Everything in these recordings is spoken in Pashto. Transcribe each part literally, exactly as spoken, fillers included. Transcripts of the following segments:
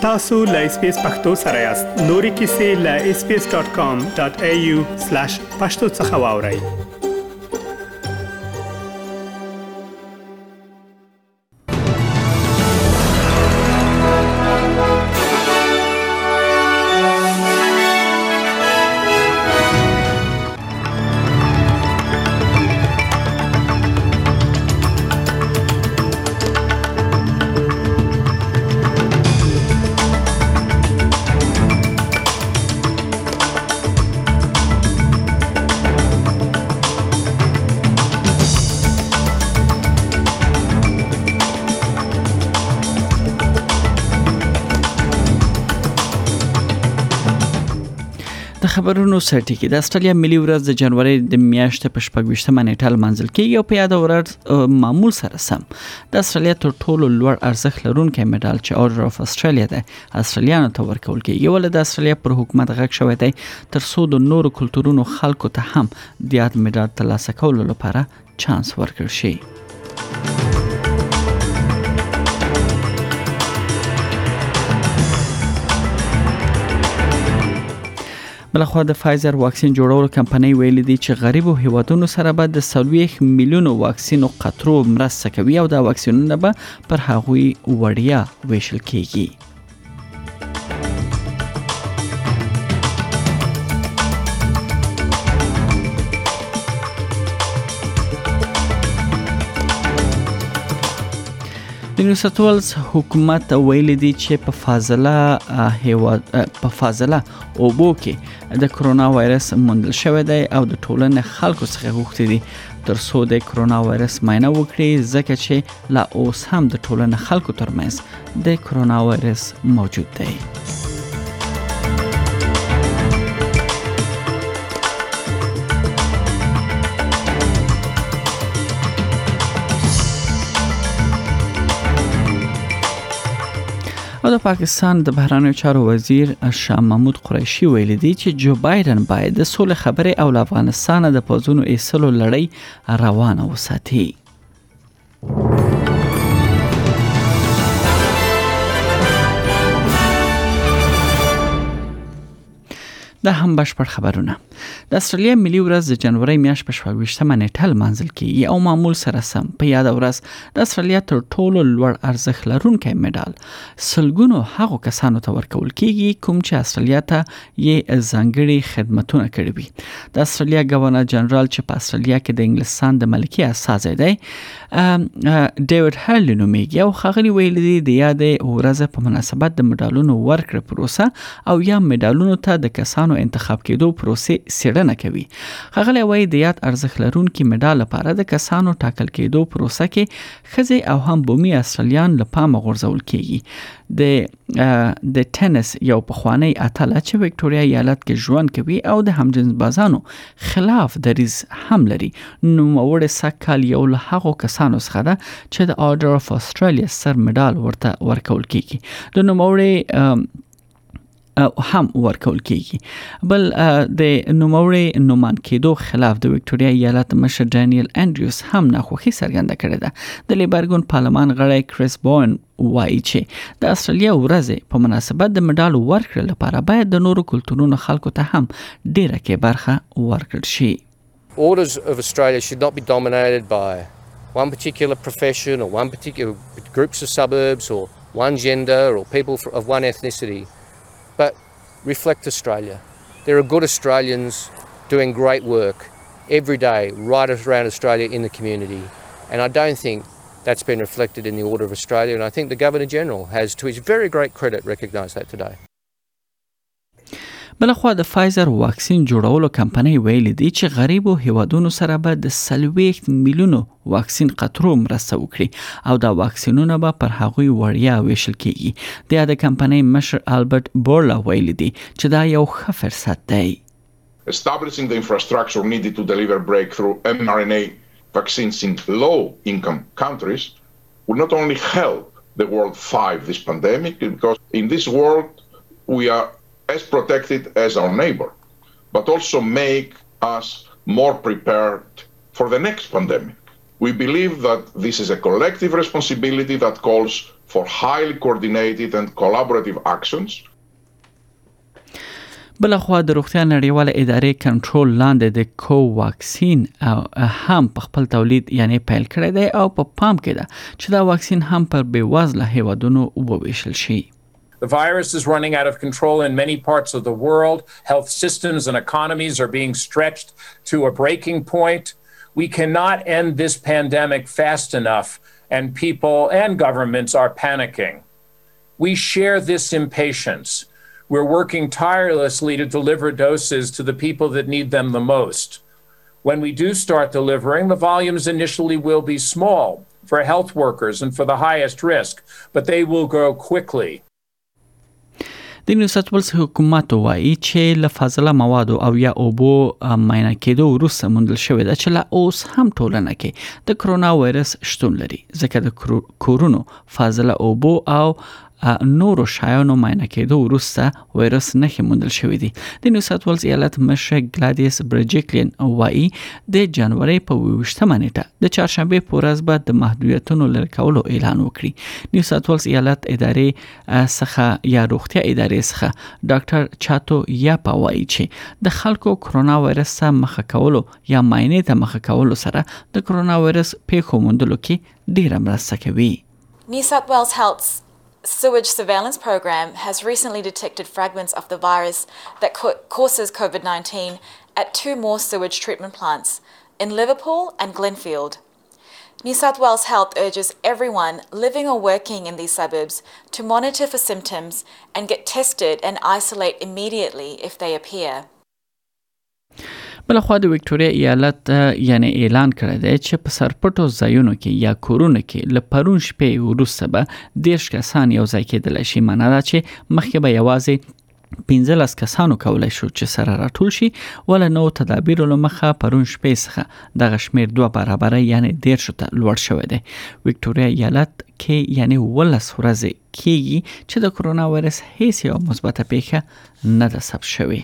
تاسو لا اس پی اس پختو سره یاست. نوري کیسې لا اس پی اس ډاٹ کام ډاٹ اي يو سلاش پښتو څخه واورئ. خبرونو سرټی کې د استرالیا ملي ورځ د جنوري د میاشتې په شپږ نیټه لمانځل کېږي او په یاد ورځ معمول سره سم د استرالیا تر ټولو لوړ ارزښت لرونکي مډال چې اورډر اف استرالیا ده استرالیانو ته ورکول کېږي. ول د استرالیا پر حکومت غږ شوی دی تر څو د نورو کلتورونو خلکو ته هم د یاد مډال ترلاسه کولو لپاره چانس ورکړل شي. بلخوا د فایزر واکسین جوړولو کمپنۍ ویلي دي چې غریبو هیوادونو سره به د څلوېښت میلیونو واکسینو قطرو مرسته کوي او دا واکسینونه به پر هغوی وړیا ویشل کیږي. د نیو ساوث ویلز حکومت ویلي دی چې په فاضله هیواد په فاضله اوبو کې د کرونا وایرس موندل شوی دی او د ټولنې خلکو څخه غوښتي دي تر څو د کرونا وایرس معاینه وکړي ځکه چې لا اوس هم د ټولنې خلکو ترمنځ د کرونا وایرس موجود دی. او د پاکستان د بهرنیو چارو وزیر شاه محمود قریشي ویلي دی چې جو بایدن باید د سولې خبرې او افغانستان د پوځونو ایستلو لړۍ روانه وساتي. دا هم بشپړ خبرونه. د استرالیا ملي ورځ د جنوري میاشت په شپږ نیټه لمانځل کېږي او معمول سره سم په یاد ورځ د استرالیا تر ټولو لوړ ارزښت لرونکی مډال سلګونو هغو کسانو ته ورکول کېږي کوم چې استرالیا ته یې ځانګړي خدمتونه کړي وي. د استرالیا گورنر جنرال چې په استرالیا کې د انګلستان د ملکي استازی دی ډیوډ هرلی نومیږي او ښاغلي ویلي دي د یادې ورځ په مناسبت د مډالونو ورکړې پروسه او یا مډالونو ته د کسانو انتخاب کېدو پروسې څېړنه کوي. ښاغلی وایي د یاد ارزښت لرونکي مډال لپاره د کسانو ټاکل کېدو پروسه کې ښځې او هم بومي استرالیان له پامه غورځول کېږي. د د ټینس یو پخوانی اتله چې وکټوریا ایالت کې ژوند کوي او د همجنس بازانو خلاف دریځ هم لري نوموړی سږ کال یو له هغو کسانو څخه ده چې د اورډر اف استرالیا سر مډال ورته ورکول کېږي. د نوموړی هم ورکول کېږي. بل د نوموړي نومان کېدو خلاف د وکټوریا ایالت مشر ډانیل انډریوس هم ناخوښي څرګنده کړې ده. د لیبرګون پارلمان غړی کریس بوین وایي چې د استرالیا ورځې په مناسبت د مډال ورکړې لپاره باید د نورو کلتورونو خلکو ته هم ډیره کې برخه ورکړل شي. Orders of Australia should not be dominated by one particular profession or one particular groups of suburbs or one gender or people of one ethnicity, but reflect Australia. There are good Australians doing great work every day right around Australia in the community, and I don't think that's been reflected in the Order of Australia, and I think the Governor-General has, to his very great credit, recognised that today. بلخوا د فایزر واکسین جوړولو کمپنۍ ویلي دی چې غریبو هیوادونو سره به د څلوېښت میلیونو واکسین قطرو مرسته وکړي او دا واکسینونه به پر هغوی وړیا ویشل کېږي. د یادې کمپنۍ مشر البرټ بورلا ویلي دی چې دا یو ښه فرصت دی. Establishing the infrastructure needed to deliver breakthrough mRNA vaccines in low-income countries will not only help the world fight this pandemic, because in this world we are as protected as our neighbor, but also make us more prepared for the next pandemic. We believe that this is a collective responsibility that calls for highly coordinated and collaborative actions. بلخوا د روغتیا نړیواله ادارې کنټرول لاندې د کو واکسین هم په خپل تولید یعنی پیل کړی دی او په پام کې ده چې دا واکسین هم پر بیوزله هیوادونو وویشل شي. The virus is running out of control in many parts of the world. Health systems and economies are being stretched to a breaking point. We cannot end this pandemic fast enough, and people and governments are panicking. We share this impatience. We're working tirelessly to deliver doses to the people that need them the most. When we do start delivering, the volumes initially will be small for health workers and for the highest risk, but they will grow quickly. د نیو ساوث ویلز حکومت وایي چې له فاضله موادو او یا اوبو معاینه کېدو وروسته موندل شوې ده چې لا اوس هم ټولنه کې د کرونا وایرس شتون لري ځکه د کورونو فاضله اوبو او نورو شایانو معاینه کېدو وروسته وایرس نښې موندل شوې دي. د نیو ساوث ویلز ایالت مشر ګلادیس برجیکلین وایي د جنوري په اووه نیټه د چهارشنبه په ورځ به د محدودیتونو لرې کولو اعلان وکړي. نیو ساوث ویلز ایالت ادارې څخه یا روغتیا ادارې څخه ډاکټر چاتو یاپا وایي چې د خلکو کرونا وایرس ته مخه کولو یا معاینې ته مخه کولو سره د کرونا وایرس پیښو موندلو کې ډیره مرسته کوي. New South Wales Health's sewage surveillance program has recently detected fragments of the virus that co- causes COVID nineteen at two more sewage treatment plants in Liverpool and Glenfield. New South Wales Health urges everyone living or working in these suburbs to monitor for symptoms and get tested and isolate immediately if they appear. بلخوا د وکټوريا ایالت یعنی اعلان کړی دی چې په سرپټو ځایونو کې یا کورونو کې ل پرون شپې وروسته به دیرش کسان یو ځای کېدل شي. معنا دا چې مخکې به یوازې پنځلس کسانو کولای شو چې سره راټول شي ولا نو تدابیر له مخه پرون شپې څخه دغه شمیر دوه برابر یعنی دیرش ته لوړ شوی دی. وکټوريا ایالت کې یعنی ولس ورځې کېږي چې د کرونا وایرس هیڅ یو مثبته پیښه نه ده ثبت شوې.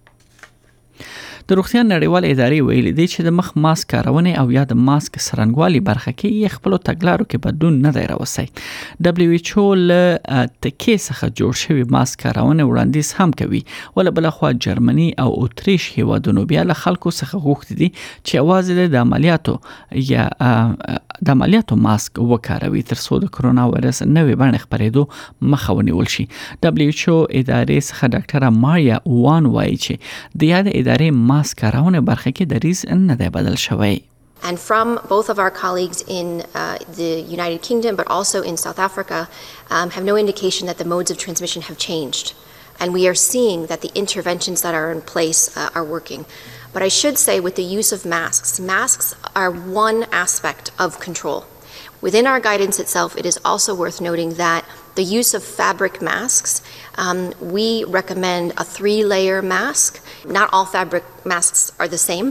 د روغتیا نړیواله ادارې ویلي دي چې د مخ ماسک کارونه او یا د ماسک سرنګوالي برخه کې یې خپل تګلارو کې بدلون نه دی راوستي. دبليو ایچ او له تکې څخه جوړ شوی ماسک کارونه وړاندیز هم کوي ول بل خو جرمني او اتریش هیوادونو بیا له خلکو څخه غوښتي دي چې اواز د عملیاتو یا د عملیاتو ماسک وکاروي تر څو د کرونا وایرس نوې بڼه خپرېدو مخه ونیول شي. دبليو ایچ او ادارې څخه ډاکټر ماریا وان وایي چې د یاد ادارې ماسک کارونه برخه کې دریز نه دی بدل شوی. And from both of our colleagues in uh, the United Kingdom but also in South Africa um, have no indication that the modes of transmission have changed. And we are seeing that the interventions that are in place uh, are working. But I should say with the use of masks, masks are one aspect of control. Within our guidance itself, it is also worth noting that the use of fabric masks, um, we recommend a three-layer mask. Not all fabric masks are the same.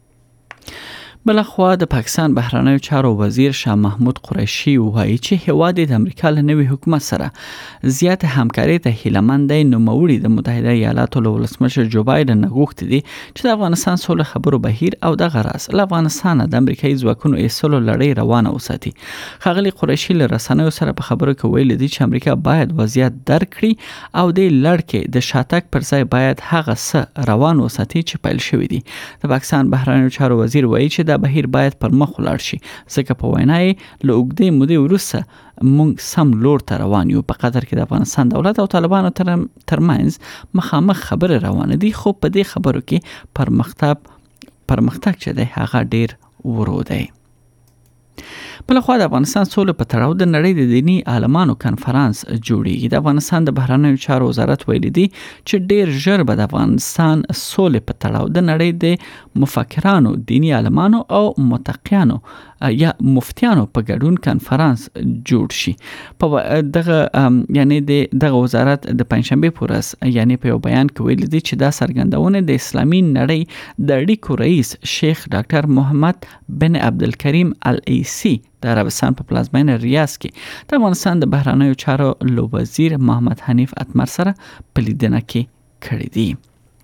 بلخوا د پاکستان بهرنیو چارو وزیر شاه محمود قریشي وایي چې هواد د امریکا له نوي حکومت سره زیات همکاري ته هیلمند دی. نو موري د متحده ایالاتو له ولسمشر جو بایدن غوښتي دي چې د افغانستان سوله خبرو بهیر او د غراس له افغانستان د امریکایي ځواکونو ایستلو لړۍ روانه وساتي. خغلی قریشي له رسنیو سره په خبرو کې ویل دي چې امریکا باید وضعیت درک کړي او د لړکې د شاتګ پر ځای باید هغه څه روان وساتي چې پیل شوی دي. د پاکستان بهرنیو چارو وزیر وایي چې د بهیر باید پر مخ ولاړ شي ځکه په وینای له اوږدې مودې وروسته موږ سم لور ته روان یو. په قطر کې د افغانستان دولت او طالبانو ترمنځ مخامخ خبره روانه دي خو په دې خبرو کې پرمختګ پرمختګ چې دی هغه ډیر ورو دی. بلخوا د افغانستان سوله په تړاو د نړۍ د دینی عالمانو کنفرانس جوړیږي. د افغانستان د بهرنیو چارو وزارت ویلي دی چې ډیر ژر به د افغانستان سوله په تړاو د نړۍ د مفکرانو، دینی عالمانو او متقیانو یا مفتیانو په ګډون کنفرانس جوړ شي. په دغه یعنی دغه وزارت د پنځشنبه په ورځ یعنی په یو بیان کې ویلي دی چې دا څرګندونه د اسلامي نړۍ د اړیکو رئیس شیخ ډاکټر محمد بن عبدالکریم العیسی د عربستان په پلازمینه ریاض کې د افغانستان د بهرنیو چارو لو وزیر محمد حنیف اتمر سره په لیدنه کې کړی دی.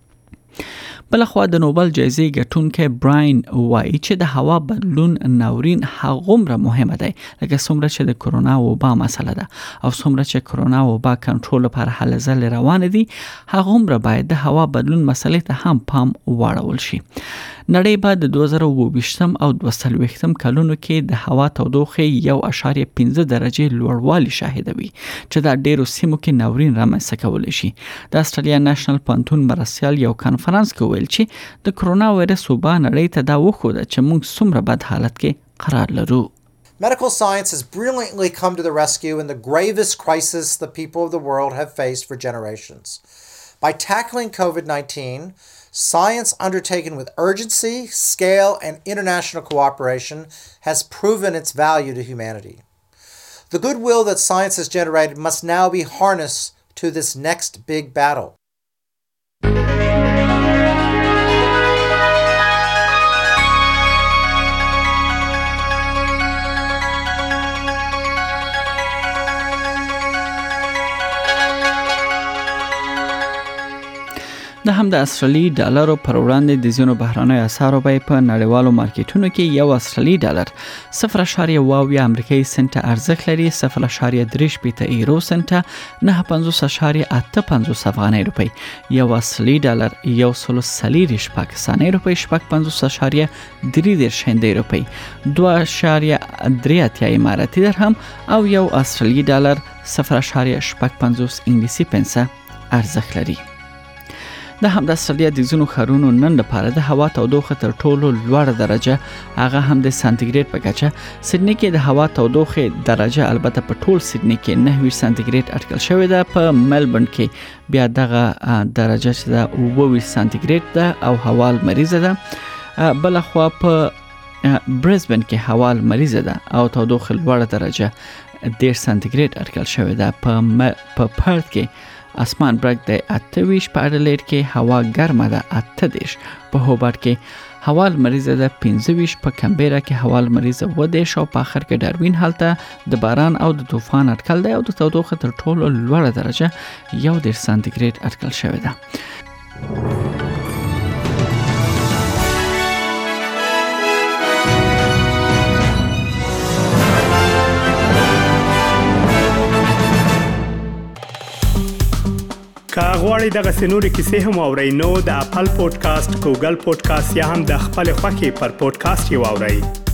بلخوا د نوبل جایزې ګټونکی براین وایي چې د هوا بدلون ناورین هغومره مهمه دی لکه څومره چې د کرونا وبا مسله ده او څومره چې کرونا وبا کنټرول لپاره هلې ځلې روانه دي هغومره باید د هوا بدلون مسلې ته هم پام واړول شي. نړۍ به د دوه زره اووه ویشتم او دوه څلوېښتم کلونو کې د هوا تودوخې یو اعشاریه پنځه درجې لوړوالی شاهده وي چې دا ډېرو سیمو کې ناورین رامنځته کولی شي. د استرالیا نېشنل پوهنتون مرستیال یو کنفرانس کې ویل چې د کرونا وایرس وبا نړۍ ته دا وښوده چې موږ څومره بد حالت کې قرار لرو. Medical science has brilliantly come to the rescue in the gravest crisis the people of the world have faced for generations. By tackling COVID nineteen, science undertaken with urgency, scale, and international cooperation has proven its value to humanity. The goodwill that science has generated must now be harnessed to this next big battle. د هم د استرالی ډالرو پر وړاندې د ځینو بهرنیو اسعارو بیې په نړیوالو مارکیټونو کې یو استرالی ډالر صفر اعشاریه اوه اویا امریکایي سنټه ارزښت لري، صفر اعشاریه درې شپېته ایرو سنټه، نه پنځوس اعشاریه اته پنځوس افغاني روپۍ، یو استرالی ډالر یو سل څلېرویشت پاکستاني روپۍ، شپږ پنځوس اعشاریه درې دېرش هندۍ روپۍ، دوه اعشاریه درې اتیا اماراتي درهم او یو استرالی ډالر صفر اعشاریه شپږ پنځوس انګلیسي پنسه ارزښت لري. د هم د استرالیا د ځینو ښارونو نن لپاره د هوا تودوخه تر ټولو لوړه درجه هغه هم د سانتیګریډ په کچه سېډني کې د هوا تودوخه درجه البته په ټول سېډني کې نهه ویشت سانتیګریډ اټکل شوې ده، په ملبورن کې بیا دغه درجه چې ده اووه ویشت سانتیګریډ ده او هوا لمریزه ده. بلخوا په برزبن کې هوا لمریزه ده او تودوخه لوړه درجه دېرش سانتیګریډ اټکل شوې ده. په په پرت کې اسمان برګ د اته ویشت، په اډلېډ کې هوا ګرمه ده اته دېرش، په هوبارت کې هوا لمریزه ده پنځه ویشت، په کمبيرا کې هوا لمریزه اووه دېرش او په اخر کې ډاروین هلته د باران او د طوفان اټکل دی او د تودوخه تر ټولو لوړه درجه یو دېرش سانتیګریډ اټکل شوې ده. که غواړئ دغه سنوري کیسې هم اورئ نو د خپل پودکاسټ، ګوګل پودکاسټ یا هم د خپل خوښي پر پودکاسټ یو اورئ.